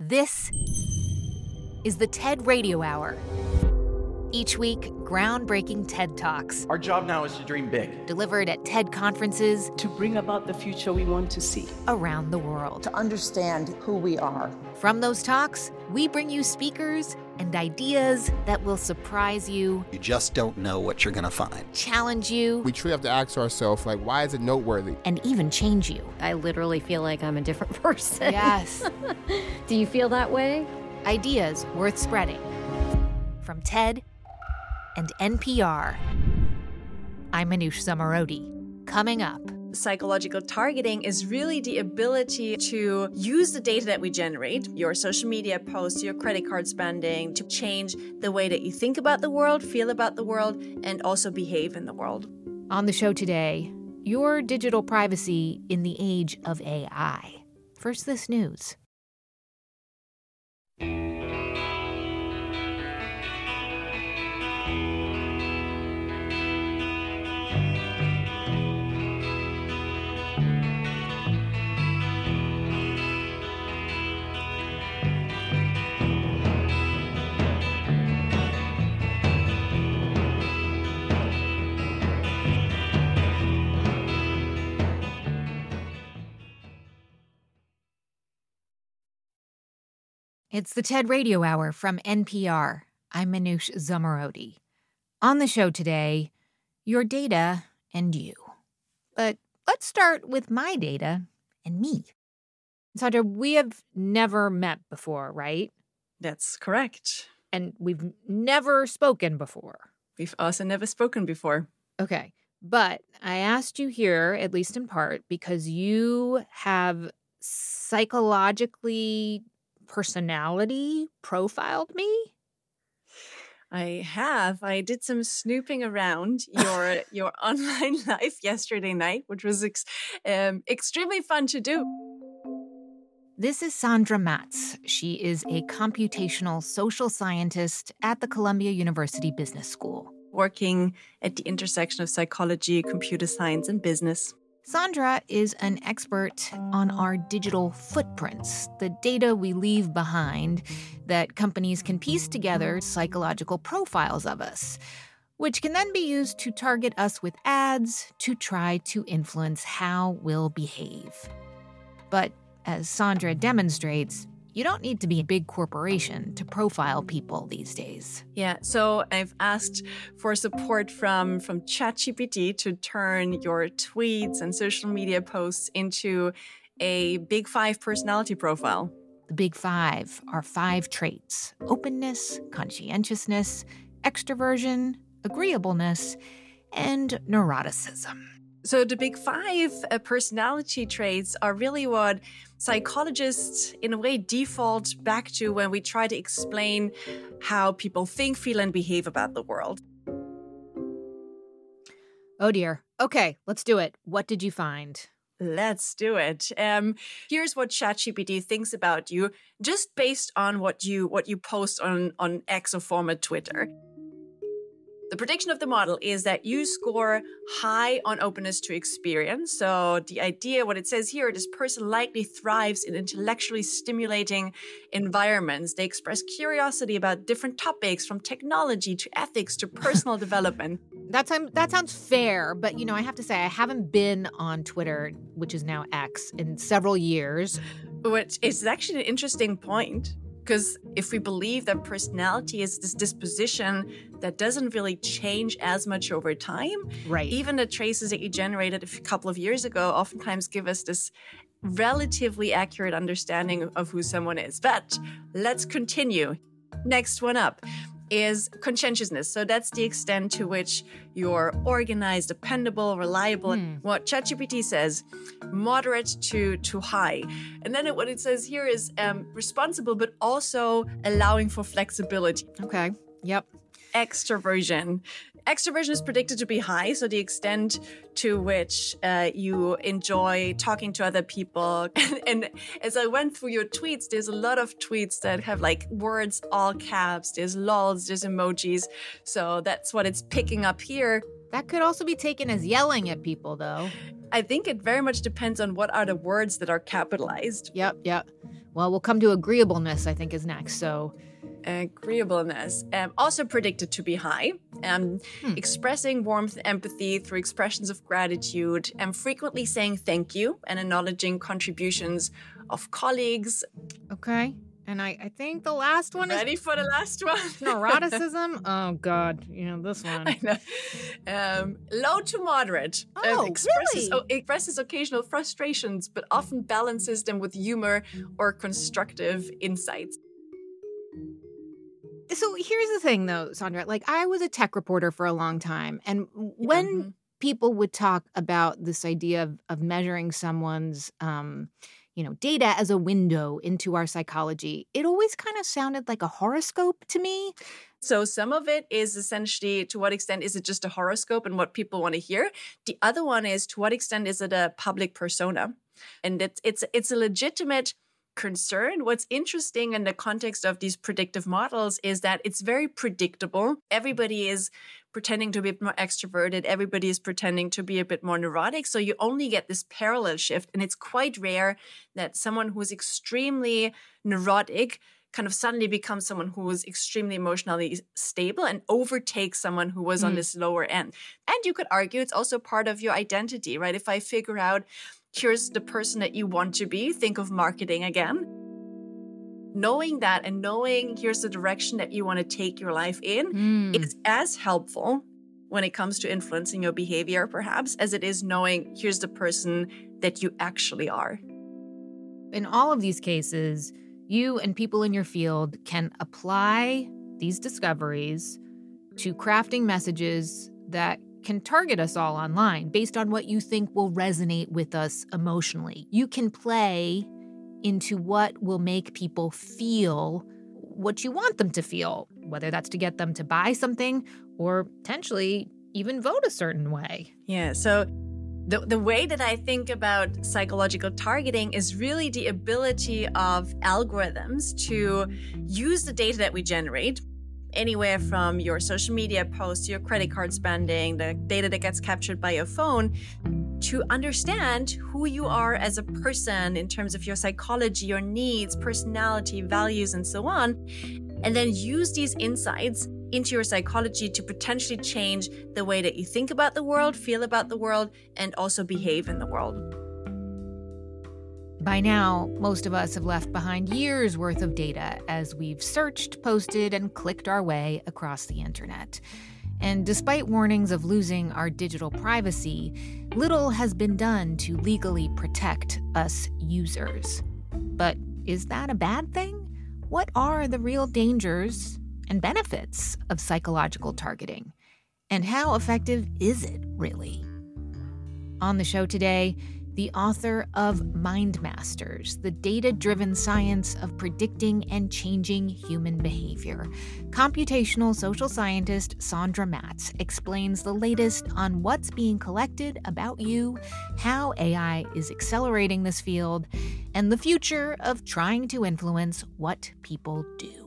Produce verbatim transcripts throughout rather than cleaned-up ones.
This is the TED Radio Hour. Each week, groundbreaking TED Talks. Our job now is to dream big. Delivered at TED conferences. To bring about the future we want to see. Around the world. To understand who we are. From those talks, we bring you speakers and ideas that will surprise you. You just don't know what you're going to find. Challenge you. We truly have to ask ourselves, like, why is it noteworthy? And even change you. I literally feel like I'm a different person. Yes. Do you feel that way? Ideas worth spreading. From TED and N P R. I'm Manoush Zomorodi. Coming up. Psychological targeting is really the ability to use the data that we generate, your social media posts, your credit card spending, to change the way that you think about the world, feel about the world, and also behave in the world. On the show today, your digital privacy in the age of A I. First, this news. It's the TED Radio Hour from N P R. I'm Manoush Zomorodi. On the show today, your data and you. But let's start with my data and me. Sandra, we have never met before, right? That's correct. And we've never spoken before. We've also never spoken before. Okay. But I asked you here, at least in part, because you have psychologically personality profiled me? I have. I did some snooping around your your online life yesterday night, which was ex- um, extremely fun to do. This is Sandra Matz. She is a computational social scientist at the Columbia University Business School. Working at the intersection of psychology, computer science, and business. Sandra is an expert on our digital footprints, the data we leave behind that companies can piece together psychological profiles of us, which can then be used to target us with ads to try to influence how we'll behave. But as Sandra demonstrates, you don't need to be a big corporation to profile people these days. Yeah, so I've asked for support from, from ChatGPT to turn your tweets and social media posts into a Big Five personality profile. The Big Five are five traits: openness, conscientiousness, extroversion, agreeableness, and neuroticism. So the Big Five uh, personality traits are really what psychologists, in a way, default back to when we try to explain how people think, feel, and behave about the world. Oh, dear. Okay, let's do it. What did you find? Let's do it. Um, here's what ChatGPT thinks about you, just based on what you what you post on, on X or former Twitter. The prediction of the model is that you score high on openness to experience. So the idea, what it says here, this person likely thrives in intellectually stimulating environments. They express curiosity about different topics, from technology to ethics to personal development. That sounds, that sounds fair, but, you know, I have to say I haven't been on Twitter, which is now X, in several years. Which is actually an interesting point. Because if we believe that personality is this disposition that doesn't really change as much over time, right? Even the traces that you generated a couple of years ago oftentimes give us this relatively accurate understanding of who someone is. But let's continue. Next one up is conscientiousness. So that's the extent to which you're organized, dependable, reliable. Hmm. What ChatGPT says, moderate to, to high. And then it, what it says here is um, responsible, but also allowing for flexibility. Okay. Yep. Extroversion. Extroversion is predicted to be high, so the extent to which uh, you enjoy talking to other people. And, and as I went through your tweets, there's a lot of tweets that have like words all caps. There's lols, there's emojis. So that's what it's picking up here. That could also be taken as yelling at people, though. I think it very much depends on what are the words that are capitalized. Yep, yep. Well, we'll come to agreeableness, I think, is next. So agreeableness, um, also predicted to be high. Um, hmm. Expressing warmth and empathy through expressions of gratitude, and frequently saying thank you and acknowledging contributions of colleagues. Okay. And I, I think the last one Ready is... Ready for the last one? Neuroticism? Oh, God. You know, this one. I know. Um, low to moderate. Oh, uh, expresses, really? oh, expresses occasional frustrations, but often balances them with humor or constructive insights. So here's the thing, though, Sandra. Like, I was a tech reporter for a long time. And when mm-hmm. people would talk about this idea of, of measuring someone's... Um, you know, data as a window into our psychology, it always kind of sounded like a horoscope to me. So some of it is essentially, to what extent is it just a horoscope and what people want to hear? The other one is, to what extent is it a public persona? And it's it's it's a legitimate concern. What's interesting in the context of these predictive models is that it's very predictable. Everybody is pretending to be a bit more extroverted. Everybody is pretending to be a bit more neurotic. So you only get this parallel shift. And it's quite rare that someone who's extremely neurotic kind of suddenly becomes someone who is extremely emotionally stable and overtakes someone who was mm. on this lower end. And you could argue it's also part of your identity, right? If I figure out, here's the person that you want to be, think of marketing again. Knowing that and knowing here's the direction that you want to take your life in mm. is as helpful when it comes to influencing your behavior, perhaps, as it is knowing here's the person that you actually are. In all of these cases, you and people in your field can apply these discoveries to crafting messages that can target us all online based on what you think will resonate with us emotionally. You can play into what will make people feel what you want them to feel, whether that's to get them to buy something or potentially even vote a certain way. Yeah, so the, the way that I think about psychological targeting is really the ability of algorithms to use the data that we generate, anywhere from your social media posts, your credit card spending, the data that gets captured by your phone, to understand who you are as a person in terms of your psychology, your needs, personality, values, and so on, and then use these insights into your psychology to potentially change the way that you think about the world, feel about the world, and also behave in the world. By now, most of us have left behind years' worth of data as we've searched, posted, and clicked our way across the internet. And despite warnings of losing our digital privacy, little has been done to legally protect us users. But is that a bad thing? What are the real dangers and benefits of psychological targeting? And how effective is it, really? On the show today, the author of Mind Masters, the data-driven science of predicting and changing human behavior, computational social scientist Sandra Matz explains the latest on what's being collected about you, how A I is accelerating this field, and the future of trying to influence what people do.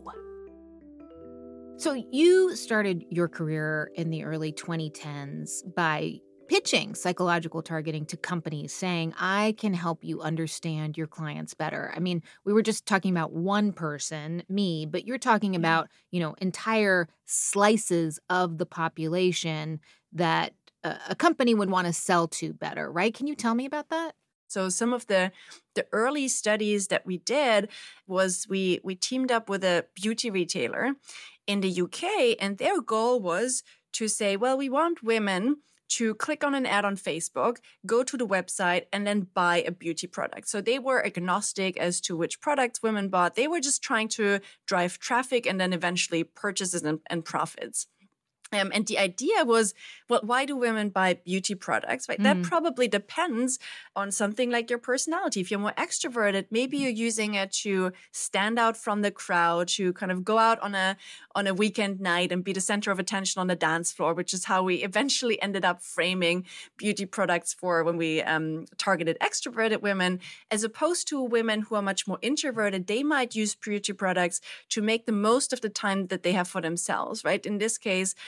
So you started your career in the early twenty tens by pitching psychological targeting to companies, saying, I can help you understand your clients better. I mean, we were just talking about one person, me, but you're talking about, you know, entire slices of the population that a, a company would want to sell to better, right? Can you tell me about that? So some of the the early studies that we did was we we teamed up with a beauty retailer in the U K, and their goal was to say, well, we want women to click on an ad on Facebook, go to the website, and then buy a beauty product. So they were agnostic as to which products women bought. They were just trying to drive traffic and then eventually purchases and, and profits. Um, and the idea was, well, why do women buy beauty products? Right? Mm. That probably depends on something like your personality. If you're more extroverted, maybe you're using it to stand out from the crowd, to kind of go out on a on a weekend night and be the center of attention on the dance floor, which is how we eventually ended up framing beauty products for when we um, targeted extroverted women, as opposed to women who are much more introverted. They might use beauty products to make the most of the time that they have for themselves. Right? In this case,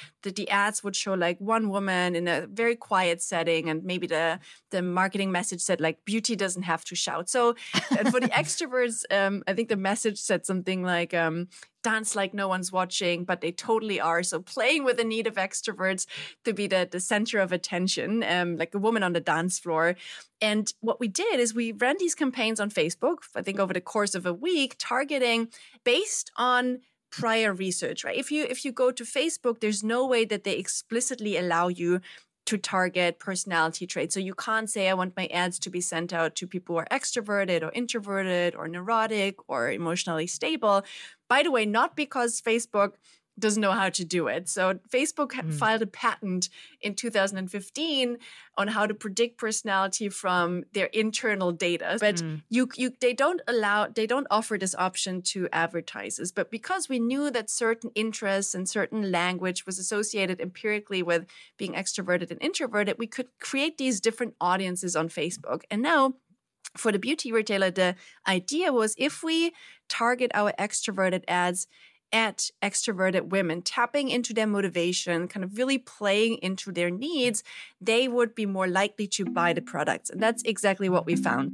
that the ads would show like one woman in a very quiet setting, and maybe the the marketing message said like beauty doesn't have to shout. So and for the extroverts, um, I think the message said something like um, dance like no one's watching, but they totally are. So playing with the need of extroverts to be the, the center of attention, um, like a woman on the dance floor. And what we did is we ran these campaigns on Facebook, I think over the course of a week, targeting based on prior research, right? If you if you go to Facebook, there's no way that they explicitly allow you to target personality traits. So you can't say, I want my ads to be sent out to people who are extroverted or introverted or neurotic or emotionally stable. By the way, not because Facebook doesn't know how to do it. So Facebook mm. filed a patent in two thousand fifteen on how to predict personality from their internal data. But mm. you, you, they don't allow, they don't offer this option to advertisers. But because we knew that certain interests and certain language was associated empirically with being extroverted and introverted, we could create these different audiences on Facebook. And now, for the beauty retailer, the idea was if we target our extroverted ads at extroverted women, tapping into their motivation, kind of really playing into their needs, they would be more likely to buy the products. And that's exactly what we found.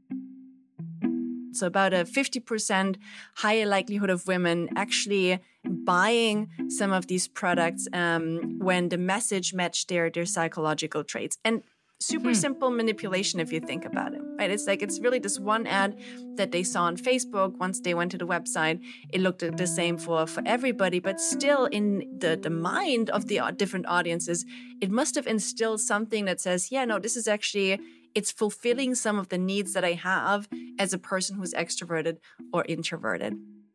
So about a fifty percent higher likelihood of women actually buying some of these products um, when the message matched their, their psychological traits. And super hmm. simple manipulation if you think about it, right? It's like it's really this one ad that they saw on Facebook. Once they went to the website, it looked the same for, for everybody, but still in the, the mind of the different audiences, it must have instilled something that says, yeah, no, this is actually, it's fulfilling some of the needs that I have as a person who's extroverted or introverted.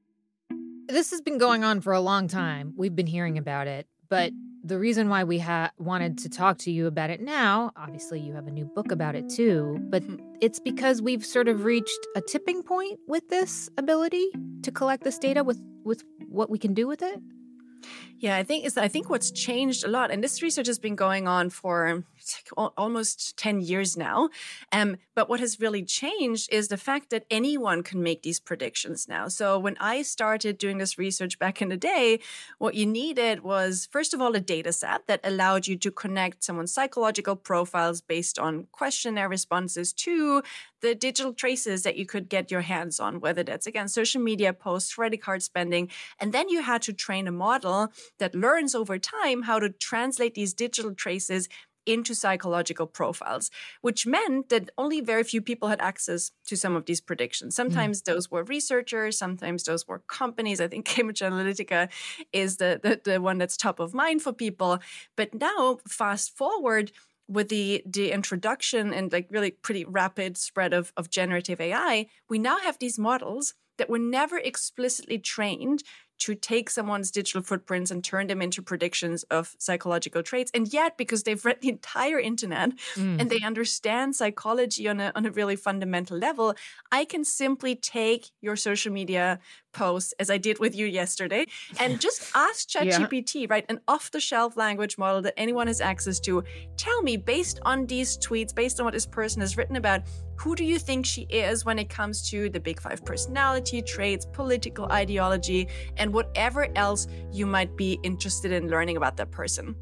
This has been going on for a long time. We've been hearing about it, but the reason why we ha- wanted to talk to you about it now, obviously you have a new book about it too, but it's because we've sort of reached a tipping point with this ability to collect this data with, with what we can do with it. Yeah, I think it's, I think what's changed a lot, and this research has been going on for like almost ten years now. Um, but what has really changed is the fact that anyone can make these predictions now. So when I started doing this research back in the day, what you needed was, first of all, a data set that allowed you to connect someone's psychological profiles based on questionnaire responses to the digital traces that you could get your hands on, whether that's, again, social media posts, credit card spending. And then you had to train a model that learns over time how to translate these digital traces into psychological profiles, which meant that only very few people had access to some of these predictions. Sometimes mm. those were researchers, sometimes those were companies. I think Cambridge Analytica is the, the, the one that's top of mind for people. But now, fast forward, with the, the introduction and like really pretty rapid spread of, of generative A I, we now have these models that were never explicitly trained to take someone's digital footprints and turn them into predictions of psychological traits. And yet, because they've read the entire internet mm. and they understand psychology on a, on a really fundamental level, I can simply take your social media posts, as I did with you yesterday, and just ask ChatGPT, yeah. right, an off-the-shelf language model that anyone has access to, tell me, based on these tweets, based on what this person has written about, who do you think she is when it comes to the big five personality traits, political ideology, and whatever else you might be interested in learning about that person?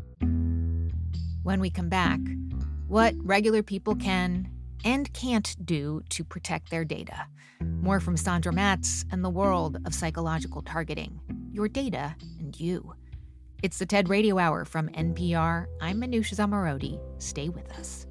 When we come back, what regular people can and can't do to protect their data. More from Sandra Matz and the world of psychological targeting. Your data and you. It's the TED Radio Hour from N P R. I'm Manoush Zomorodi. Stay with us.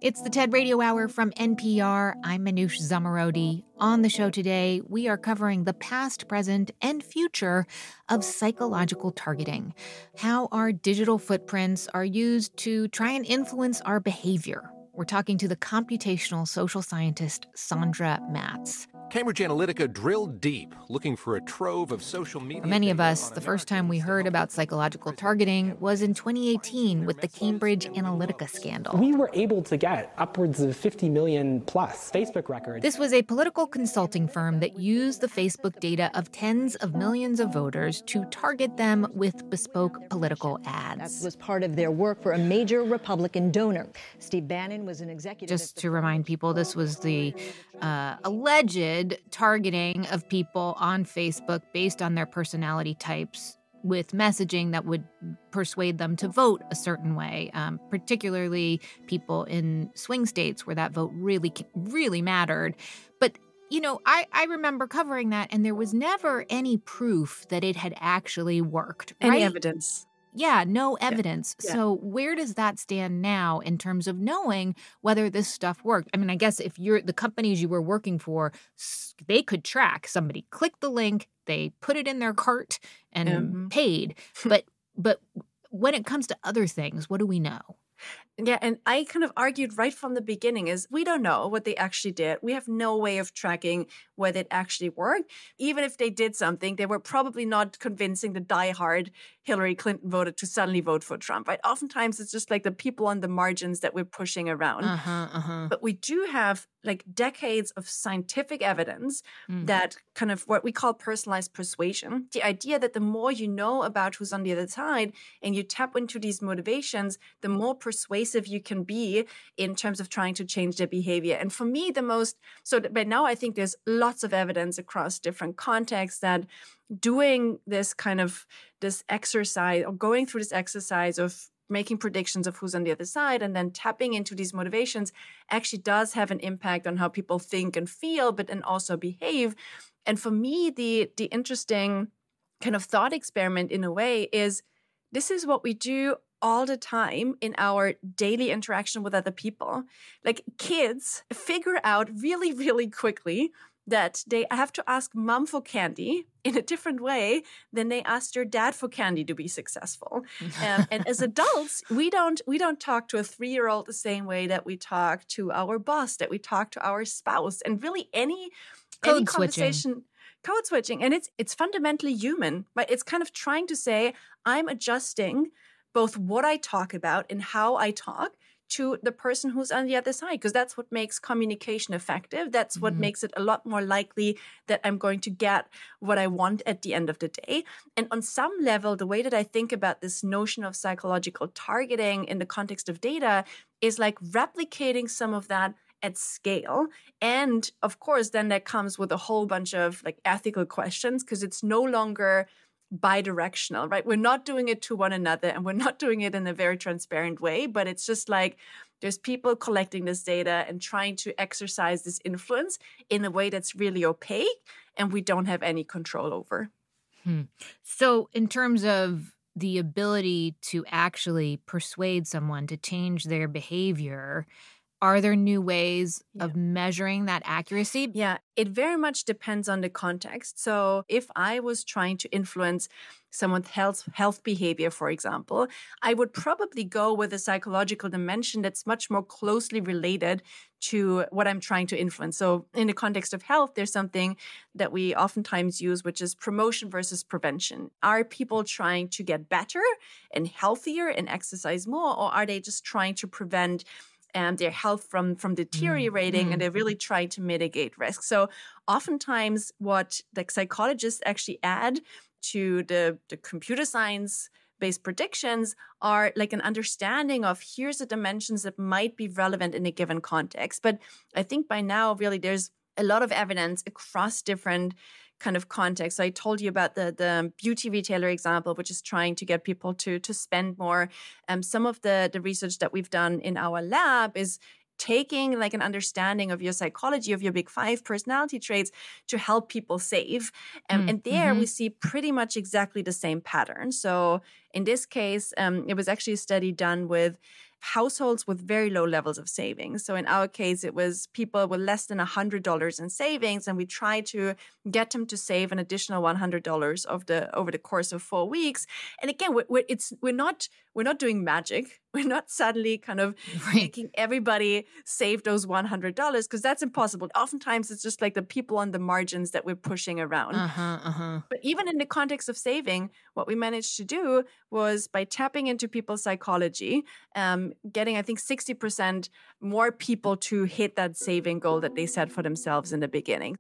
It's the TED Radio Hour from N P R. I'm Manoush Zomorodi. On the show today, we are covering the past, present, and future of psychological targeting, how our digital footprints are used to try and influence our behavior. We're talking to the computational social scientist Sandra Matz. Cambridge Analytica drilled deep, looking for a trove of social media. For many of us, the first time we heard about psychological targeting was in twenty eighteen with the Cambridge Analytica scandal. We were able to get upwards of fifty million plus Facebook records. This was a political consulting firm that used the Facebook data of tens of millions of voters to target them with bespoke political ads. That was part of their work for a major Republican donor. Steve Bannon was an executive. Just to remind people, this was the uh, alleged targeting of people on Facebook based on their personality types with messaging that would persuade them to vote a certain way, um, particularly people in swing states where that vote really, really mattered. But, you know, I, I remember covering that, and there was never any proof that it had actually worked. Right? Any evidence. Yeah, no evidence. Yeah. Yeah. So where does that stand now in terms of knowing whether this stuff worked? I mean, I guess if you're the companies you were working for, they could track somebody clicked the link, they put it in their cart and Mm-hmm. paid. But but when it comes to other things, what do we know? Yeah, and I kind of argued right from the beginning is we don't know what they actually did. We have no way of tracking whether it actually worked. Even if they did something, they were probably not convincing the diehard Hillary Clinton voter to suddenly vote for Trump, right? Oftentimes, it's just like the people on the margins that we're pushing around. Uh-huh, uh-huh. But we do have like decades of scientific evidence Mm. that kind of what we call personalized persuasion. The idea that the more you know about who's on the other side and you tap into these motivations, the more persuasive you can be in terms of trying to change their behavior. And for me, the most, so that by now I think there's lots of evidence across different contexts that doing this kind of, this exercise or going through this exercise of making predictions of who's on the other side and then tapping into these motivations actually does have an impact on how people think and feel, but then also behave. And for me, the the interesting kind of thought experiment in a way is this is what we do all the time in our daily interaction with other people. Like kids figure out really, really quickly that they have to ask mom for candy in a different way than they ask their dad for candy to be successful. Um, and as adults, we don't we don't talk to a three-year-old the same way that we talk to our boss, that we talk to our spouse, and really any Code any switching. conversation. Code switching. And it's it's fundamentally human, right? It's kind of trying to say, I'm adjusting both what I talk about and how I talk to the person who's on the other side, because that's what makes communication effective. That's what Mhm. makes it a lot more likely that I'm going to get what I want at the end of the day. And on some level, the way that I think about this notion of psychological targeting in the context of data is like replicating some of that at scale. And of course, then that comes with a whole bunch of like ethical questions, because it's no longer bi-directional, right? We're not doing it to one another and we're not doing it in a very transparent way, but it's just like there's people collecting this data and trying to exercise this influence in a way that's really opaque and we don't have any control over. Hmm. So in terms of the ability to actually persuade someone to change their behavior, are there new ways Yeah. of measuring that accuracy? Yeah, it very much depends on the context. So if I was trying to influence someone's health health behavior, for example, I would probably go with a psychological dimension that's much more closely related to what I'm trying to influence. So in the context of health, there's something that we oftentimes use, which is promotion versus prevention. Are people trying to get better and healthier and exercise more, or are they just trying to prevent um, their health from, from deteriorating, Mm. and they're really trying to mitigate risk? So oftentimes what the psychologists actually add to the, the computer science based predictions are like an understanding of here's the dimensions that might be relevant in a given context. But I think by now, really, there's a lot of evidence across different kind of contexts. So I told you about the, the beauty retailer example, which is trying to get people to, to spend more. Um, some of the, the research that we've done in our lab is taking like an understanding of your psychology, of your big five personality traits to help people save. Um, Mm, and there mhm. we see pretty much exactly the same pattern. So in this case, um, it was actually a study done with households with very low levels of savings. So in our case, it was people with less than one hundred dollars in savings, and we tried to get them to save an additional one hundred dollars of the over the course of four weeks. And again, we're, we're, it's we're not we're not doing magic. We're not suddenly kind of right. making everybody save those one hundred dollars, because that's impossible. Oftentimes, it's just like the people on the margins that we're pushing around. Uh-huh, uh-huh. But even in the context of saving, what we managed to do was by tapping into people's psychology, um, getting, I think, sixty percent more people to hit that saving goal that they set for themselves in the beginning.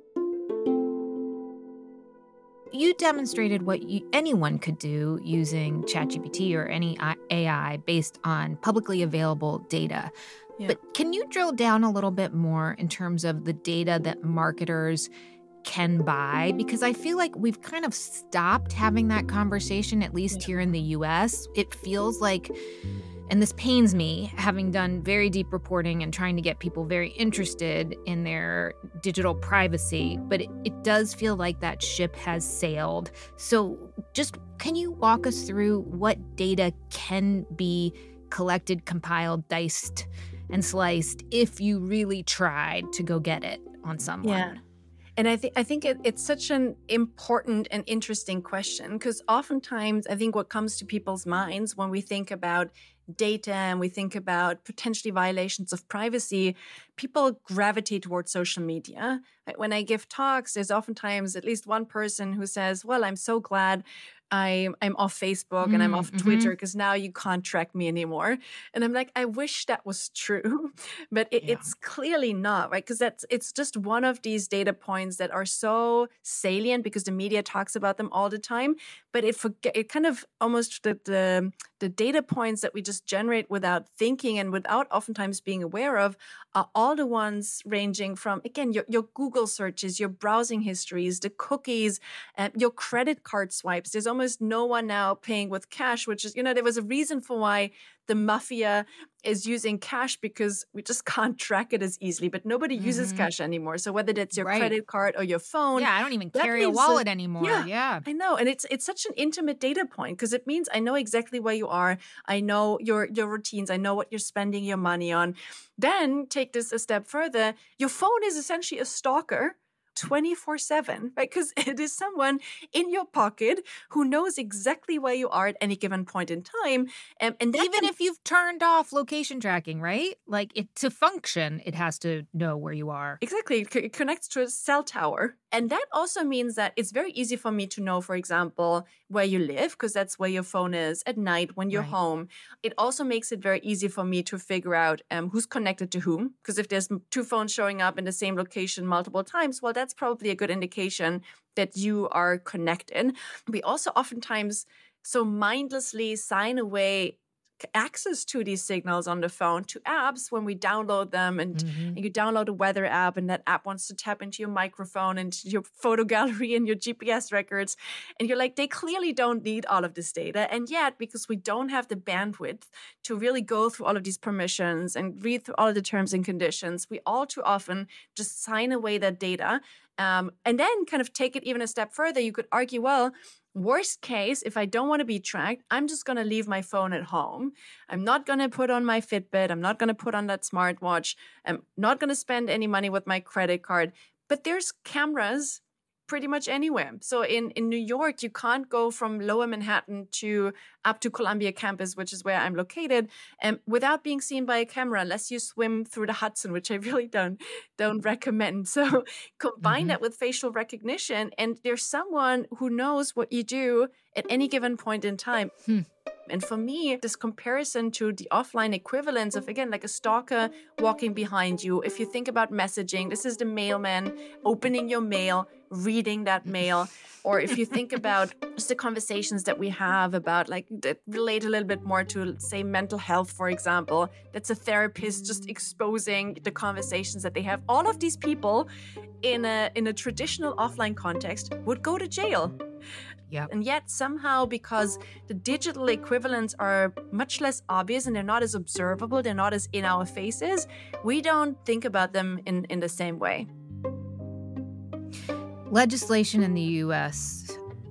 You demonstrated what you, anyone could do using ChatGPT or any A I based on publicly available data. Yeah. But can you drill down a little bit more in terms of the data that marketers can buy? Because I feel like we've kind of stopped having that conversation, at least here in the U S. It feels like, and this pains me, having done very deep reporting and trying to get people very interested in their digital privacy, but it, it does feel like that ship has sailed. So just can you walk us through what data can be collected, compiled, diced, and sliced if you really tried to go get it on someone? Yeah. And I think I think it, it's such an important and interesting question, because oftentimes I think what comes to people's minds when we think about data and we think about potentially violations of privacy, people gravitate towards social media. When I give talks, there's oftentimes at least one person who says, well, I'm so glad I, I'm off Facebook mm, and I'm off mm-hmm. Twitter, because now you can't track me anymore. And I'm like, I wish that was true, but it, yeah. it's clearly not, right? Because that's it's just one of these data points that are so salient because the media talks about them all the time. But it forget it kind of almost the, the the data points that we just generate without thinking and without oftentimes being aware of are all the ones ranging from, again, your, your Google searches, your browsing histories, the cookies, uh, your credit card swipes. There's almost no one now paying with cash, which is, you know, there was a reason for why the mafia is using cash, because we just can't track it as easily, but nobody mm-hmm. uses cash anymore. So whether that's your right. credit card or your phone. Yeah, I don't even carry a wallet a, anymore. Yeah, yeah, I know. And it's it's such an intimate data point, because it means I know exactly where you are. I know your, your routines. I know what you're spending your money on. Then take this a step further. Your phone is essentially a stalker twenty-four seven, right? Because it is someone in your pocket who knows exactly where you are at any given point in time. Um, and even can, if you've turned off location tracking, right? Like it to function, it has to know where you are. Exactly. It connects to a cell tower. And that also means that it's very easy for me to know, for example, where you live, because that's where your phone is at night when you're right. home. It also makes it very easy for me to figure out um, who's connected to whom. Because if there's two phones showing up in the same location multiple times, well, that's probably a good indication that you are connected. We also oftentimes so mindlessly sign away access to these signals on the phone to apps when we download them, and, mm-hmm. and you download a weather app, and that app wants to tap into your microphone and your photo gallery and your G P S records, and you're like, they clearly don't need all of this data. And yet, because we don't have the bandwidth to really go through all of these permissions and read through all of the terms and conditions, we all too often just sign away that data. Um, and then kind of take it even a step further. You could argue, well, worst case, if I don't want to be tracked, I'm just going to leave my phone at home. I'm not going to put on my Fitbit. I'm not going to put on that smartwatch. I'm not going to spend any money with my credit card. But there's cameras pretty much anywhere. So in, in New York, you can't go from Lower Manhattan to up to Columbia campus, which is where I'm located, um, without being seen by a camera, unless you swim through the Hudson, which I really don't don't recommend. So combine mm-hmm. that with facial recognition, and there's someone who knows what you do at any given point in time. Hmm. And for me, this comparison to the offline equivalents of, again, like a stalker walking behind you. If you think about messaging, this is the mailman opening your mail, reading that mail. Or if you think about just the conversations that we have about, like, that relate a little bit more to, say, mental health, for example, that's a therapist just exposing the conversations that they have. All of these people in a in a traditional offline context would go to jail. Yep. And yet somehow, because the digital equivalents are much less obvious and they're not as observable, they're not as in our faces, we don't think about them in, in the same way. Legislation in the U S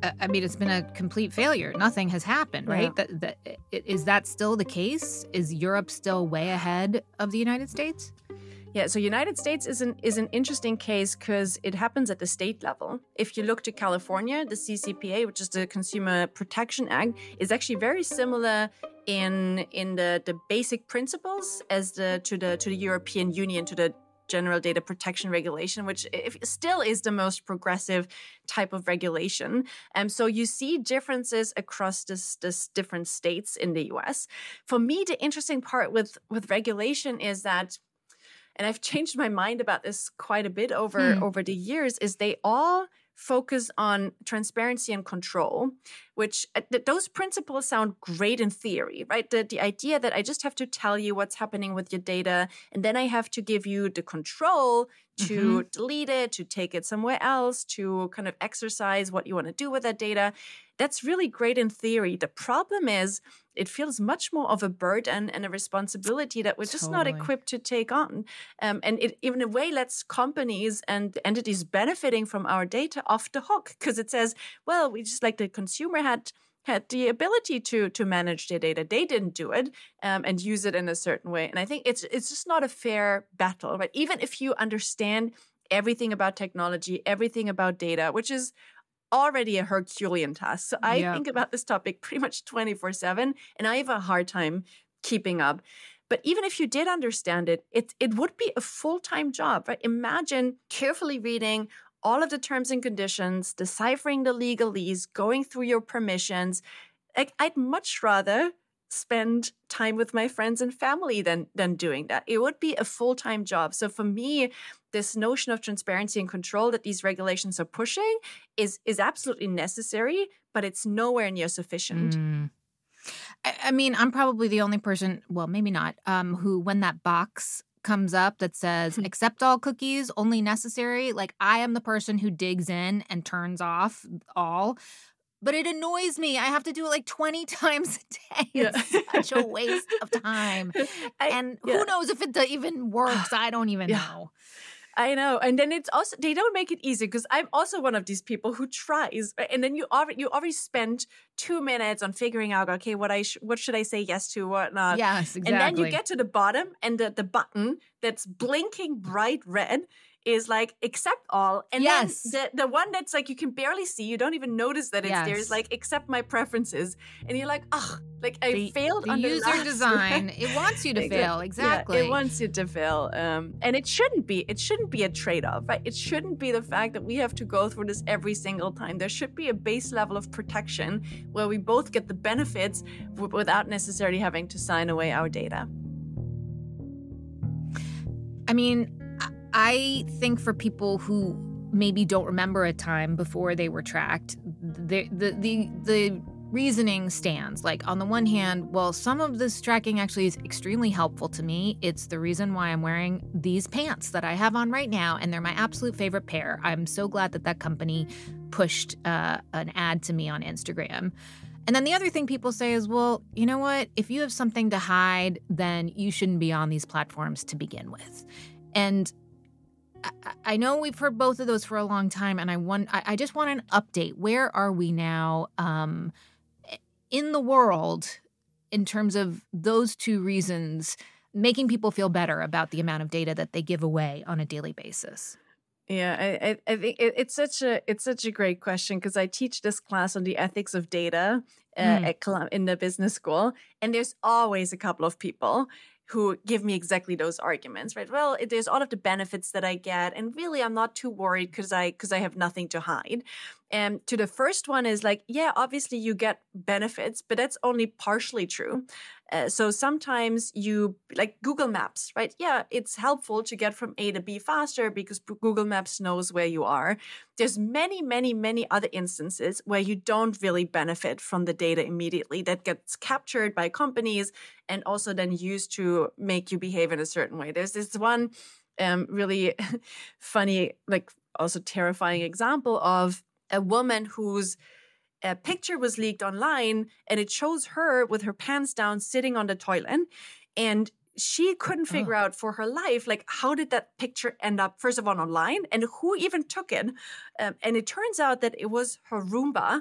I mean, it's been a complete failure. Nothing has happened, right? Yeah. That, that, is that still the case? Is Europe still way ahead of the United States? Yeah, so United States is an is an interesting case because it happens at the state level. If you look to California, the C C P A, which is the Consumer Protection Act, is actually very similar in in the, the basic principles as the to the to the European Union, to the General Data Protection Regulation, which if, still is the most progressive type of regulation. And um, so you see differences across this, this different states in the U S. For me, the interesting part with, with regulation is that, and I've changed my mind about this quite a bit over, hmm. over the years, is they all focus on transparency and control, which uh, th- those principles sound great in theory, right? The, the idea that I just have to tell you what's happening with your data, and then I have to give you the control to mm-hmm. delete it, to take it somewhere else, to kind of exercise what you want to do with that data. That's really great in theory. The problem is it feels much more of a burden and a responsibility that we're just totally. not equipped to take on. Um, and it, in a way, lets companies and entities benefiting from our data off the hook, because it says, well, we just like the consumer had had the ability to to manage their data. They didn't do it um, and use it in a certain way. And I think it's it's just not a fair battle, right? Even if you understand everything about technology, everything about data, which is already a Herculean task. So I yeah. think about this topic pretty much twenty-four seven, and I have a hard time keeping up. But even if you did understand it, it, it would be a full-time job, right? Imagine carefully reading all of the terms and conditions, deciphering the legalese, going through your permissions. Like, I'd much rather spend time with my friends and family than than doing that. It would be a full-time job. So for me, this notion of transparency and control that these regulations are pushing is is absolutely necessary, but it's nowhere near sufficient. Mm. I, I mean, I'm probably the only person, well, maybe not, um, who when that box comes up that says accept all cookies, only necessary, like I am the person who digs in and turns off all. But it annoys me. I have to do it like twenty times a day. It's yeah. such a waste of time. I, and yeah. who knows if it even works? I don't even yeah. know. I know. And then it's also, they don't make it easy, because I'm also one of these people who tries. Right? And then you already, you already spent two minutes on figuring out, okay, what I sh- what should I say yes to, what not. Yes, exactly. And then you get to the bottom, and the, the button that's blinking bright red is like accept all. And yes. then the, the one that's like you can barely see, you don't even notice that it's yes. there, is like accept my preferences. And you're like, ugh, like I the, failed the on the user last design. one. It wants you to fail. Exactly. Yeah, it wants you to fail. Um, and it shouldn't be. It shouldn't be a trade-off, right? It shouldn't be the fact that we have to go through this every single time. There should be a base level of protection where we both get the benefits w- without necessarily having to sign away our data. I mean, I think for people who maybe don't remember a time before they were tracked, the the the, the reasoning stands. Like, on the one hand, well, some of this tracking actually is extremely helpful to me. It's the reason why I'm wearing these pants that I have on right now, and they're my absolute favorite pair. I'm so glad that that company pushed uh, an ad to me on Instagram. And then the other thing people say is, well, you know what? If you have something to hide, then you shouldn't be on these platforms to begin with. And I know we've heard both of those for a long time, and I want I just want an update. Where are we now um, in the world in terms of those two reasons, making people feel better about the amount of data that they give away on a daily basis? Yeah, I, I, I think it, it's such a it's such a great question, because I teach this class on the ethics of data uh, mm. at Colum- in the business school, and there's always a couple of people who give me exactly those arguments, right? Well, it, there's all of the benefits that I get, and really I'm not too worried because I because I have nothing to hide. And to the first one is like, yeah, obviously you get benefits, but that's only partially true. Uh, so sometimes you, like Google Maps, right? Yeah, it's helpful to get from A to B faster because Google Maps knows where you are. There's many, many, many other instances where you don't really benefit from the data immediately, that gets captured by companies and also then used to make you behave in a certain way. There's this one um, really funny, like also terrifying example of a woman whose a picture was leaked online, and it shows her with her pants down sitting on the toilet, and she couldn't figure oh. out for her life, like, how did that picture end up, first of all, online, and who even took it? Um, and it turns out that it was her Roomba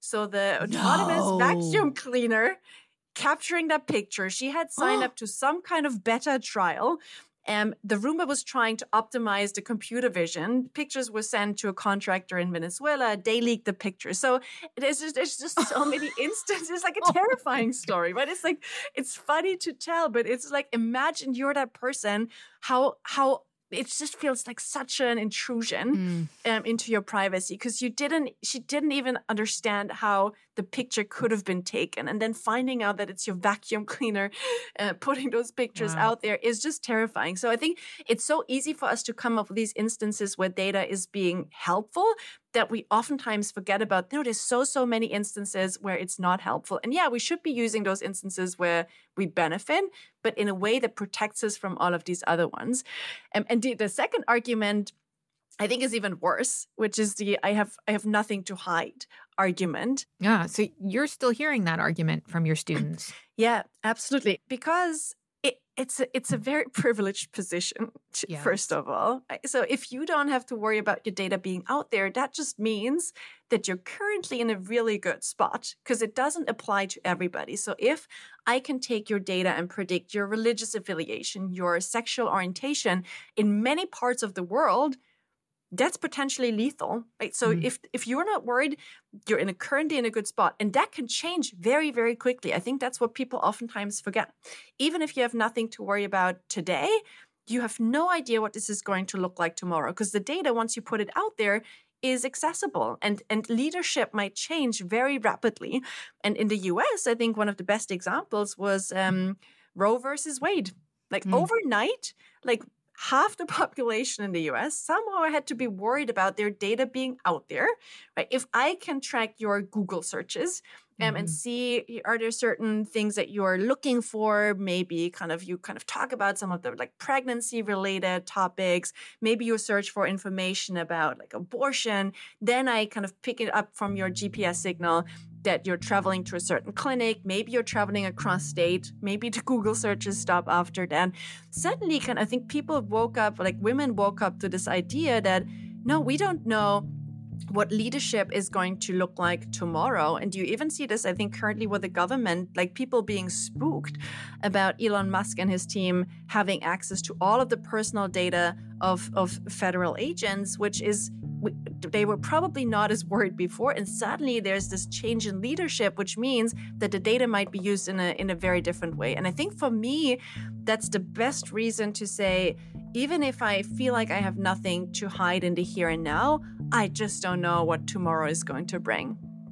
So the autonomous No. vacuum cleaner capturing that picture, she had signed up to some kind of beta trial. Um, the rumor was trying to optimize the computer vision. Pictures were sent to a contractor in Venezuela. They leaked the pictures. So there's just, there's just so many instances. It's like a terrifying story, but it's like, it's funny to tell, but it's like, imagine you're that person, how, how, it just feels like such an intrusion mm. um, into your privacy because you didn't, she didn't even understand how the picture could have been taken. And then finding out that it's your vacuum cleaner uh, putting those pictures wow. out there is just terrifying. So I think it's so easy for us to come up with these instances where data is being helpful that we oftentimes forget about. You know, there's so, so many instances where it's not helpful. And yeah, we should be using those instances where we benefit, but in a way that protects us from all of these other ones. Um, and the, the second argument, I think, is even worse, which is the I have I have nothing to hide argument. Yeah, so you're still hearing that argument from your students. Yeah, absolutely. Because it, it's a, it's a very privileged position, yes. first of all. So if you don't have to worry about your data being out there, that just means that you're currently in a really good spot because it doesn't apply to everybody. So if I can take your data and predict your religious affiliation, your sexual orientation in many parts of the world, that's potentially lethal, right? So mm. if if you're not worried, you're in a currently in a good spot, and that can change very, very quickly. I think that's what people oftentimes forget. Even if you have nothing to worry about today, you have no idea what this is going to look like tomorrow because the data, once you put it out there, is accessible, and and leadership might change very rapidly. And in the U S, I think one of the best examples was um, Roe versus Wade. Like mm. overnight, like half the population in the U S somehow had to be worried about their data being out there, right? If I can track your Google searches um, mm-hmm. and see, are there certain things that you're looking for? Maybe kind of you kind of talk about some of the like pregnancy related topics. Maybe you search for information about like abortion. Then I kind of pick it up from your G P S signal that you're traveling to a certain clinic, maybe you're traveling across state, maybe the Google searches stop after that. Suddenly, kind of, I think people woke up, like women woke up to this idea that, no, we don't know what leadership is going to look like tomorrow. And you even see this, I think, currently with the government, like people being spooked about Elon Musk and his team having access to all of the personal data of, of federal agents, which is they were probably not as worried before, and suddenly there's this change in leadership, which means that the data might be used in a in a very different way. And I think for me, that's the best reason to say, even if I feel like I have nothing to hide in the here and now, I just don't know what tomorrow is going to bring.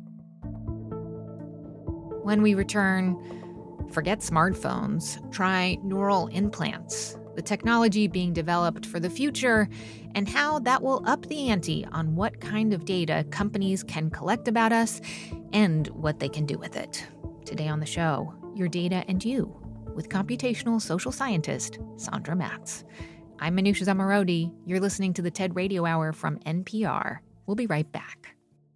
When we return, forget smartphones, try neural implants, the technology being developed for the future, and how that will up the ante on what kind of data companies can collect about us and what they can do with it. Today on the show, Your Data and You, with computational social scientist Sandra Matz. I'm Manoush Zomorodi. You're listening to the TED Radio Hour from N P R. We'll be right back.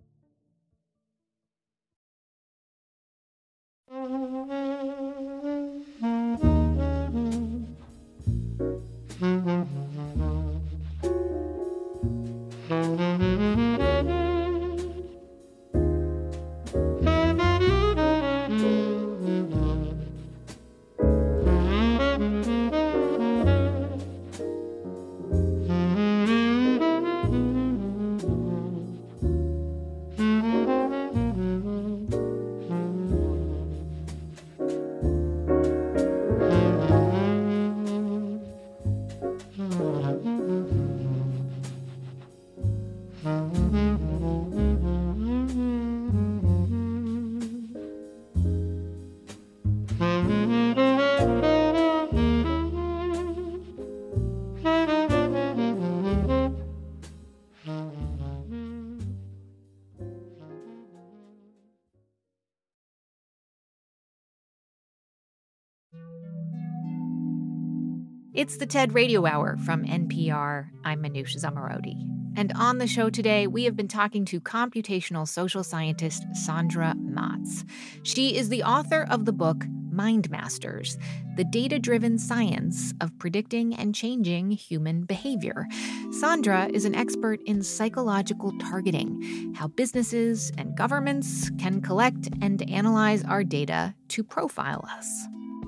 It's the TED Radio Hour from N P R. I'm Manoush Zomorodi. And on the show today, we have been talking to computational social scientist Sandra Matz. She is the author of the book Mind Masters, the data-driven science of predicting and changing human behavior. Sandra is an expert in psychological targeting, how businesses and governments can collect and analyze our data to profile us.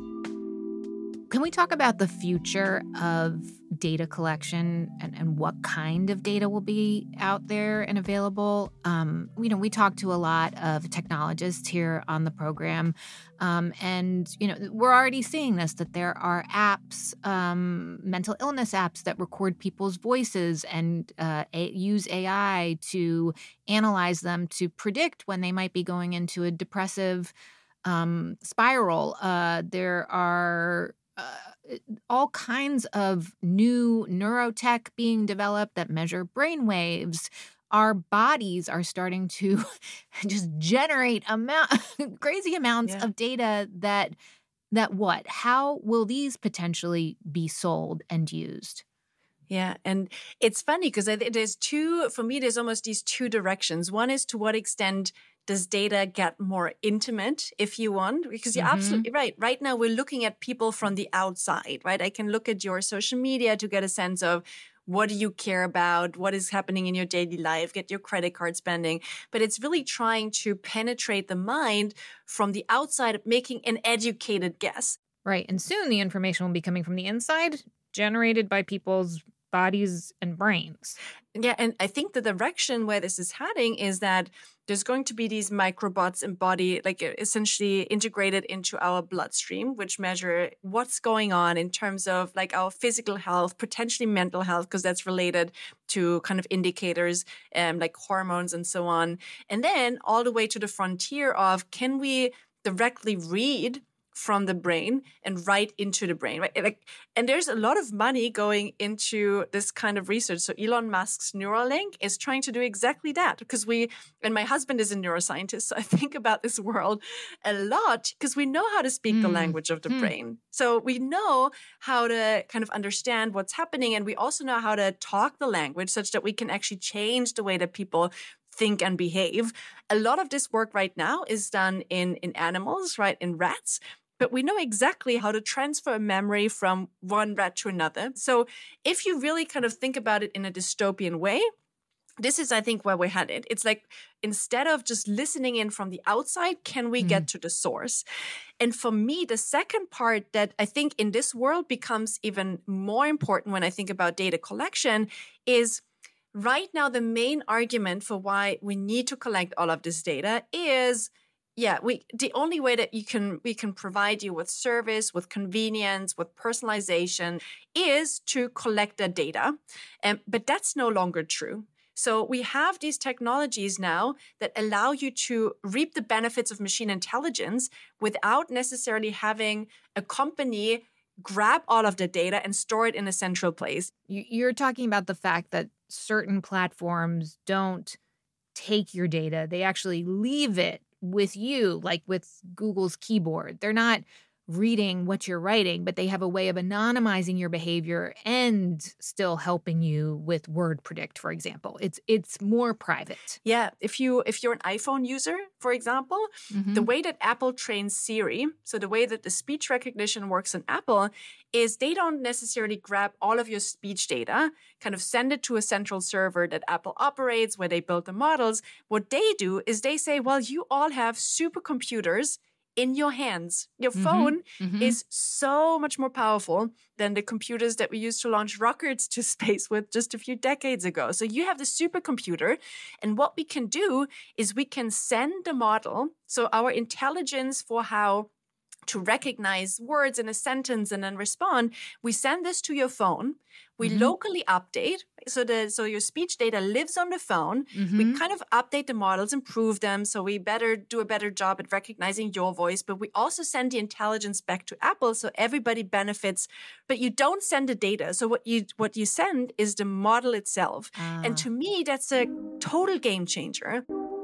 Can we talk about the future of data collection and, and what kind of data will be out there and available? Um, you know, we talk to a lot of technologists here on the program, um, and, you know, we're already seeing this, that there are apps, um, mental illness apps that record people's voices and uh, a- use A I to analyze them to predict when they might be going into a depressive um, spiral. Uh, there are Uh, all kinds of new neurotech being developed that measure brain waves. Our bodies are starting to just generate amount, crazy amounts yeah. of data that, that what? How will these potentially be sold and used? Yeah, and it's funny because there's two, for me, there's almost these two directions. One is to what extent does data get more intimate, if you want? Because you're mm-hmm. absolutely right. Right now, we're looking at people from the outside, right? I can look at your social media to get a sense of what do you care about, what is happening in your daily life, get your credit card spending. But it's really trying to penetrate the mind from the outside, making an educated guess. Right. And soon the information will be coming from the inside, generated by people's bodies and brains. Yeah, and I think the direction where this is heading is that there's going to be these microbots embodied, like essentially integrated into our bloodstream, which measure what's going on in terms of like our physical health, potentially mental health, because that's related to kind of indicators um, like hormones and so on. And then all the way to the frontier of, can we directly read from the brain and right into the brain, right? Like, and there's a lot of money going into this kind of research. So Elon Musk's Neuralink is trying to do exactly that, because we, and my husband is a neuroscientist, so I think about this world a lot because we know how to speak mm. the language of the mm. brain. So we know how to kind of understand what's happening, and we also know how to talk the language such that we can actually change the way that people think and behave. A lot of this work right now is done in, in animals, right, in rats. But we know exactly how to transfer a memory from one rat to another. So if you really kind of think about it in a dystopian way, this is, I think, where we're headed. It's like, instead of just listening in from the outside, can we mm-hmm. get to the source? And for me, the second part that I think in this world becomes even more important when I think about data collection is, right now, the main argument for why we need to collect all of this data is, yeah, we the only way that you can we can provide you with service, with convenience, with personalization is to collect the data. Um, but that's no longer true. So we have these technologies now that allow you to reap the benefits of machine intelligence without necessarily having a company grab all of the data and store it in a central place. You're talking about the fact that certain platforms don't take your data. They actually leave it with you, like with Google's keyboard. They're not reading what you're writing, but they have a way of anonymizing your behavior and still helping you with word predict, for example. It's it's more private. Yeah, if you if you're an iPhone user, for example, mm-hmm. the way that Apple trains Siri, so the way that the speech recognition works in Apple, is they don't necessarily grab all of your speech data, kind of send it to a central server that Apple operates where they build the models. What they do is they say, well, you all have supercomputers in your hands. Your phone mm-hmm, mm-hmm. is so much more powerful than the computers that we used to launch rockets to space with just a few decades ago. So you have the supercomputer, and what we can do is we can send the model, so our intelligence for how to recognize words in a sentence and then respond, we send this to your phone. We mm-hmm. locally update, so the so your speech data lives on the phone. Mm-hmm. We kind of update the models, improve them, so we better do a better job at recognizing your voice. But we also send the intelligence back to Apple, so everybody benefits. But you don't send the data. So what you what you send is the model itself. Ah. And to me, that's a total game changer.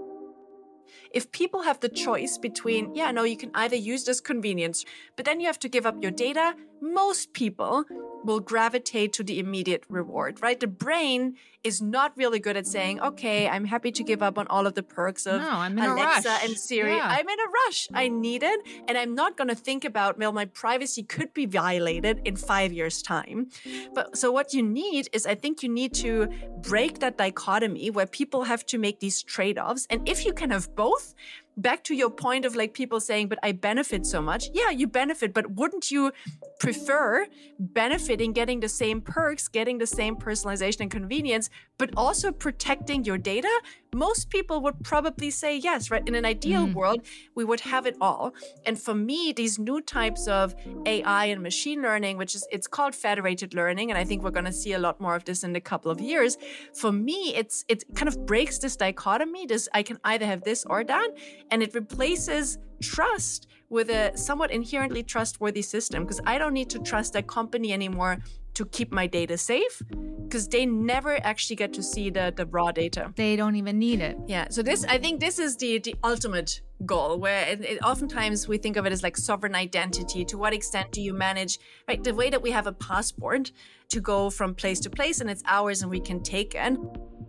If people have the choice between, yeah, no, you can either use this convenience, but then you have to give up your data, most people will gravitate to the immediate reward, right? The brain is not really good at saying, okay, I'm happy to give up on all of the perks of No, I'm in a Alexa rush. and Siri. Yeah. I'm in a rush. I need it. And I'm not going to think about, well, my privacy could be violated in five years' time. But so what you need is, I think you need to break that dichotomy where people have to make these trade-offs. And if you can have both, back to your point of like people saying, but I benefit so much. Yeah, you benefit, but wouldn't you prefer benefiting, getting the same perks, getting the same personalization and convenience, but also protecting your data? Most people would probably say yes, right? In an ideal mm. world, we would have it all. And for me, these new types of A I and machine learning, which is, it's called federated learning, and I think we're going to see a lot more of this in a couple of years. For me, it's it kind of breaks this dichotomy. This I can either have this or that, and it replaces trust with a somewhat inherently trustworthy system, because I don't need to trust a company anymore to keep my data safe, because they never actually get to see the, the raw data. They don't even need it. Yeah. So this, I think this is the, the ultimate goal, where it, it, oftentimes we think of it as like sovereign identity. To what extent do you manage, right? The way that we have a passport to go from place to place and it's ours and we can take it.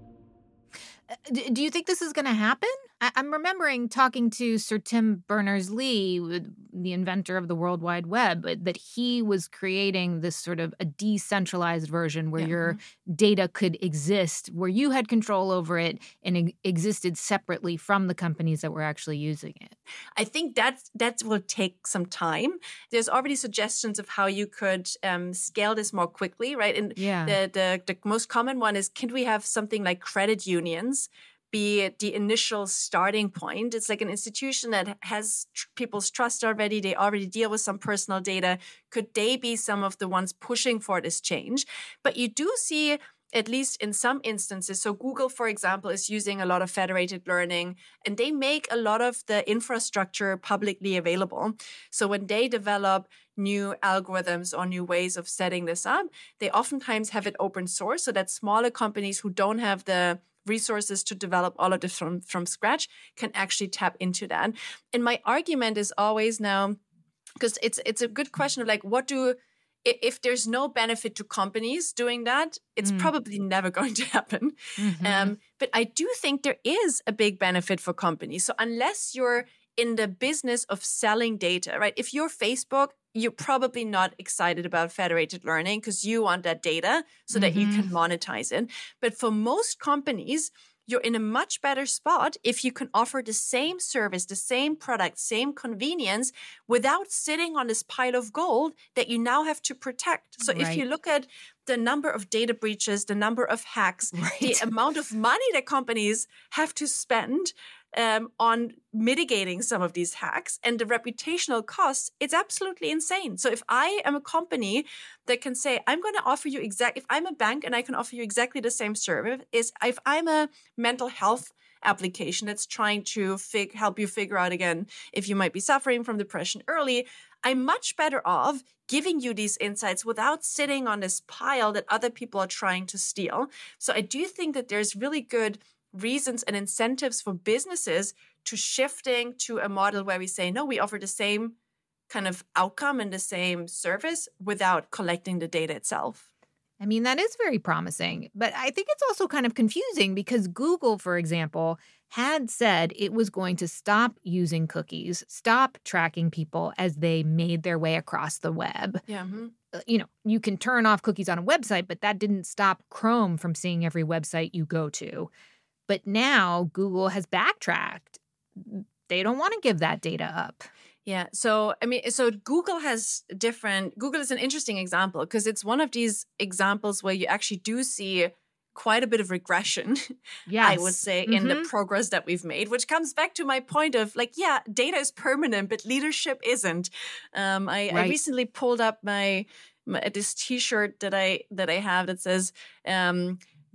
Do you think this is going to happen? I'm remembering talking to Sir Tim Berners-Lee, the inventor of the World Wide Web, that he was creating this sort of a decentralized version where yeah. your data could exist, where you had control over it and it existed separately from the companies that were actually using it. I think that that will take some time. There's already suggestions of how you could um, scale this more quickly, right? And yeah. the, the the most common one is, can we have something like credit unions be the initial starting point? It's like an institution that has tr- people's trust already. They already deal with some personal data. Could they be some of the ones pushing for this change? But you do see, at least in some instances, so Google, for example, is using a lot of federated learning, and they make a lot of the infrastructure publicly available. So when they develop new algorithms or new ways of setting this up, they oftentimes have it open source so that smaller companies who don't have the resources to develop all of this from, from scratch can actually tap into that. And my argument is always now, because it's it's a good question of like, what do, if there's no benefit to companies doing that, it's mm. probably never going to happen. Mm-hmm. Um, but I do think there is a big benefit for companies. So unless you're in the business of selling data, right? If you're Facebook, you're probably not excited about federated learning because you want that data so that mm-hmm. you can monetize it. But for most companies, you're in a much better spot if you can offer the same service, the same product, same convenience without sitting on this pile of gold that you now have to protect. So right. if you look at the number of data breaches, the number of hacks, right. the amount of money that companies have to spend Um, on mitigating some of these hacks and the reputational costs, it's absolutely insane. So if I am a company that can say, I'm going to offer you exact, if I'm a bank and I can offer you exactly the same service, is if I'm a mental health application that's trying to fig- help you figure out again if you might be suffering from depression early, I'm much better off giving you these insights without sitting on this pile that other people are trying to steal. So I do think that there's really good reasons and incentives for businesses to shifting to a model where we say, no, we offer the same kind of outcome and the same service without collecting the data itself. I mean, that is very promising, but I think it's also kind of confusing because Google, for example, had said it was going to stop using cookies, stop tracking people as they made their way across the web. Yeah. Mm-hmm. You know, you can turn off cookies on a website, but that didn't stop Chrome from seeing every website you go to. But now Google has backtracked. They don't want to give that data up. Yeah. So, I mean, so Google has different, Google is an interesting example because it's one of these examples where you actually do see quite a bit of regression, yes. I would say, mm-hmm. in the progress that we've made, which comes back to my point of like, yeah, data is permanent, but leadership isn't. Um, I, right. I recently pulled up my, my this T-shirt that I that I have that says, um,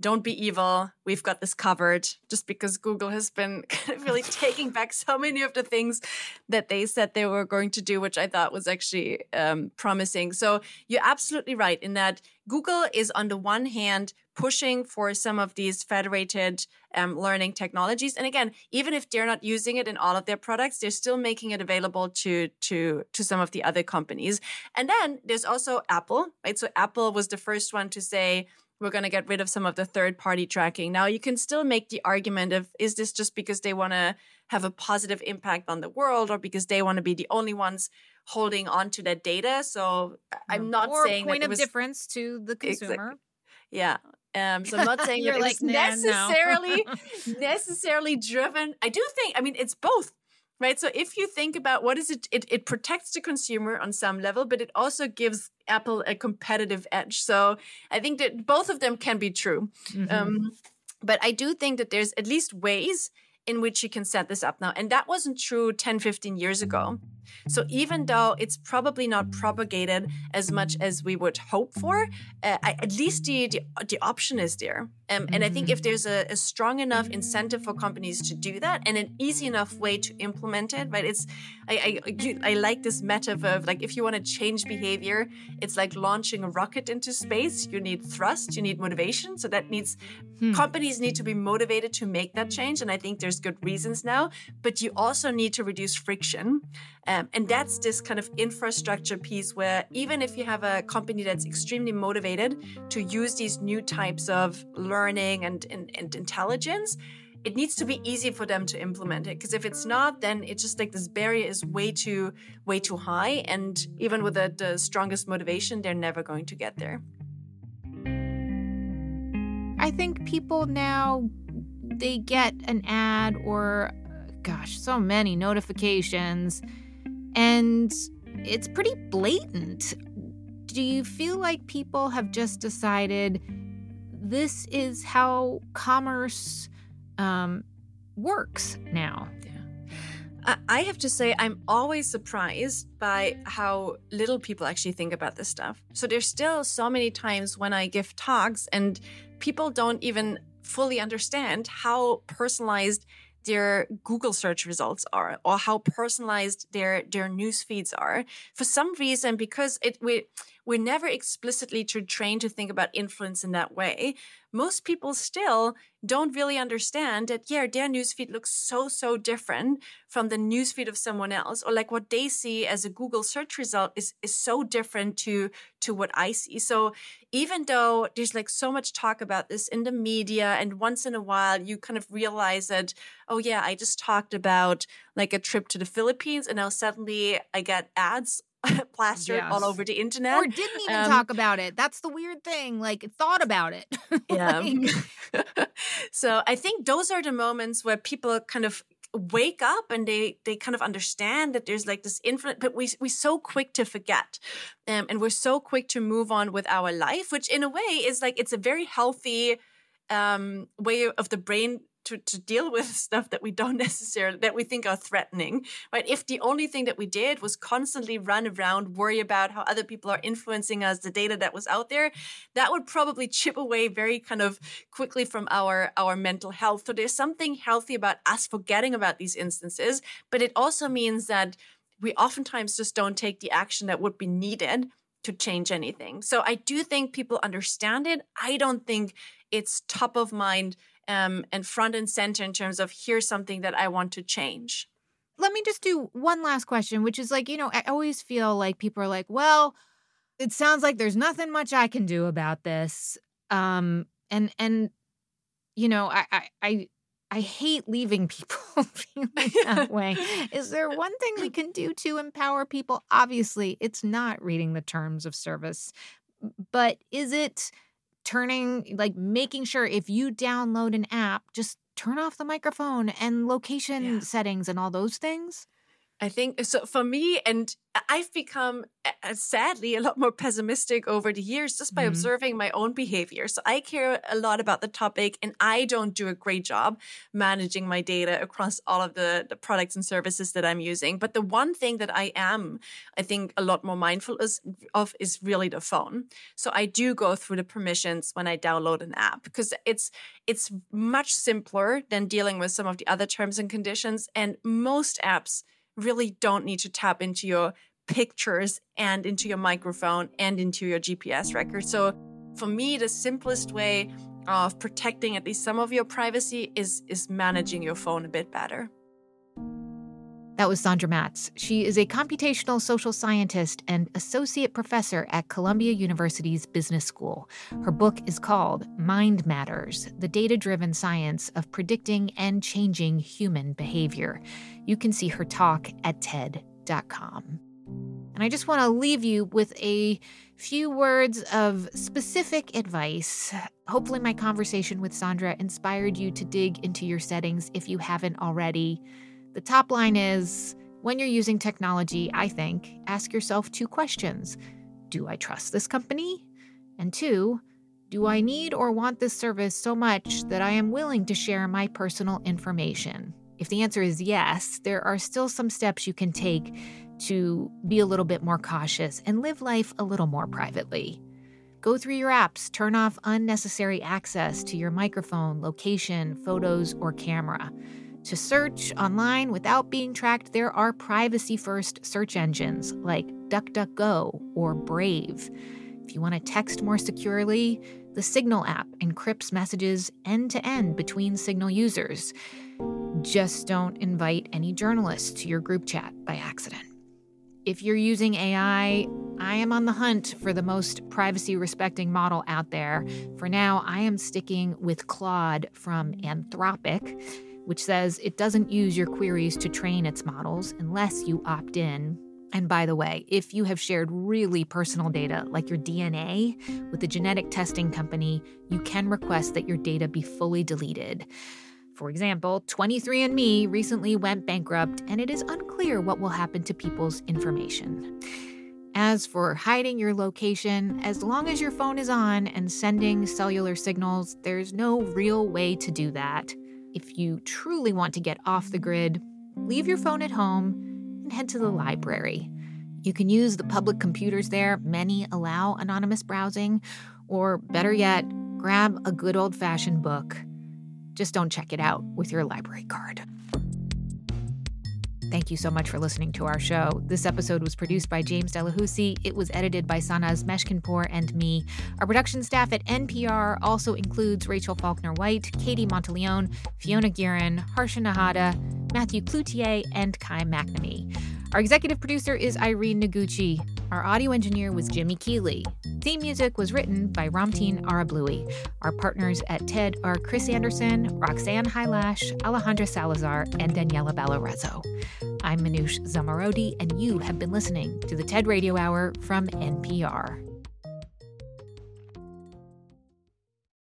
don't be evil. We've got this covered, just because Google has been kind of really taking back so many of the things that they said they were going to do, which I thought was actually um, promising. So you're absolutely right in that Google is on the one hand pushing for some of these federated um, learning technologies. And again, even if they're not using it in all of their products, they're still making it available to, to, to some of the other companies. And then there's also Apple, right? So Apple was the first one to say, we're going to get rid of some of the third-party tracking. Now, you can still make the argument of, is this just because they want to have a positive impact on the world or because they want to be the only ones holding on to that data? So I'm not or saying point that it of was, difference to the consumer. Exactly. Yeah. Um, so I'm not saying that it like, was nah, necessarily no. necessarily driven. I do think, I mean, it's both, right? So if you think about what is it, it, it protects the consumer on some level, but it also gives Apple a competitive edge. So I think that both of them can be true. Mm-hmm. Um, but I do think that there's at least ways in which you can set this up now. And that wasn't true ten, fifteen years ago. So even though it's probably not propagated as much as we would hope for, uh, I, at least the, the the option is there. Um, and I think if there's a, a strong enough incentive for companies to do that and an easy enough way to implement it, right? It's I I, you, I like this metaphor of like if you want to change behavior, it's like launching a rocket into space. You need thrust, you need motivation. So that needs hmm. companies need to be motivated to make that change. And I think there's good reasons now, but you also need to reduce friction. Um, and that's this kind of infrastructure piece where even if you have a company that's extremely motivated to use these new types of learning and, and, and intelligence, it needs to be easy for them to implement it. Because if it's not, then it's just like this barrier is way too, way too high. And even with the, the strongest motivation, they're never going to get there. I think people now, they get an ad or, gosh, so many notifications, and it's pretty blatant. Do you feel like people have just decided this is how commerce um, works now? Yeah. I have to say, I'm always surprised by how little people actually think about this stuff. So there's still so many times when I give talks and people don't even fully understand how personalized their Google search results are or how personalized their, their news feeds are. For some reason, because it we, we're never explicitly trained to think about influence in that way, most people still don't really understand that, yeah, their newsfeed looks so, so different from the newsfeed of someone else. Or like what they see as a Google search result is, is so different to, to what I see. So even though there's like so much talk about this in the media, and once in a while you kind of realize that, oh yeah, I just talked about like a trip to the Philippines and now suddenly I get ads plastered yes. all over the internet. Or didn't even um, talk about it. That's the weird thing. Like, thought about it. Yeah. like... So I think those are the moments where people kind of wake up and they they kind of understand that there's like this infinite, but we, we're so quick to forget. Um, and we're so quick to move on with our life, which in a way is like, it's a very healthy um, way of the brain To, to deal with stuff that we don't necessarily, that we think are threatening, right? If the only thing that we did was constantly run around, worry about how other people are influencing us, the data that was out there, that would probably chip away very kind of quickly from our, our mental health. So there's something healthy about us forgetting about these instances, but it also means that we oftentimes just don't take the action that would be needed to change anything. So I do think people understand it. I don't think it's top of mind Um, and front and center in terms of here's something that I want to change. Let me just do one last question, which is like, you know, I always feel like people are like, well, it sounds like there's nothing much I can do about this. Um, and, and you know, I, I, I, I hate leaving people feeling that way. Is there one thing we can do to empower people? Obviously, it's not reading the terms of service, but is it turning, like making sure if you download an app, just turn off the microphone and location yeah. settings and all those things? I think so for me, and I've become uh, sadly a lot more pessimistic over the years just by mm-hmm. observing my own behavior. So I care a lot about the topic, and I don't do a great job managing my data across all of the, the products and services that I'm using. But the one thing that I am, I think, a lot more mindful is, of is really the phone. So I do go through the permissions when I download an app, because it's it's much simpler than dealing with some of the other terms and conditions. And most apps really don't need to tap into your pictures and into your microphone and into your G P S record. So for me, the simplest way of protecting at least some of your privacy is, is managing your phone a bit better. That was Sandra Matz. She is a computational social scientist and associate professor at Columbia University's Business School. Her book is called Mind Matters: The Data-Driven Science of Predicting and Changing Human Behavior. You can see her talk at T E D dot com. And I just want to leave you with a few words of specific advice. Hopefully my conversation with Sandra inspired you to dig into your settings if you haven't already. The top line is, when you're using technology, I think, ask yourself two questions. Do I trust this company? And two, do I need or want this service so much that I am willing to share my personal information? If the answer is yes, there are still some steps you can take to be a little bit more cautious and live life a little more privately. Go through your apps, turn off unnecessary access to your microphone, location, photos, or camera. To search online without being tracked, there are privacy-first search engines like DuckDuckGo or Brave. If you want to text more securely, the Signal app encrypts messages end-to-end between Signal users. Just don't invite any journalists to your group chat by accident. If you're using A I, I am on the hunt for the most privacy-respecting model out there. For now, I am sticking with Claude from Anthropic, which says it doesn't use your queries to train its models unless you opt in. And by the way, if you have shared really personal data, like your D N A, with a genetic testing company, you can request that your data be fully deleted. For example, twenty-three and me recently went bankrupt, and it is unclear what will happen to people's information. As for hiding your location, as long as your phone is on and sending cellular signals, there's no real way to do that. If you truly want to get off the grid, leave your phone at home and head to the library. You can use the public computers there. Many allow anonymous browsing. Or better yet, grab a good old-fashioned book. Just don't check it out with your library card. Thank you so much for listening to our show. This episode was produced by James Delahousie. It was edited by Sanaz Meshkinpour and me. Our production staff at N P R also includes Rachel Faulkner-White, Katie Monteleone, Fiona Guerin, Harsha Nahada, Matthew Cloutier, and Kai McNamee. Our executive producer is Irene Noguchi. Our audio engineer was Jimmy Keeley. Theme music was written by Ramtin Arablouei. Our partners at T E D are Chris Anderson, Roxanne Hylash, Alejandra Salazar, and Daniela Ballarezzo. I'm Manoush Zamarodi, and you have been listening to the TED Radio Hour from N P R.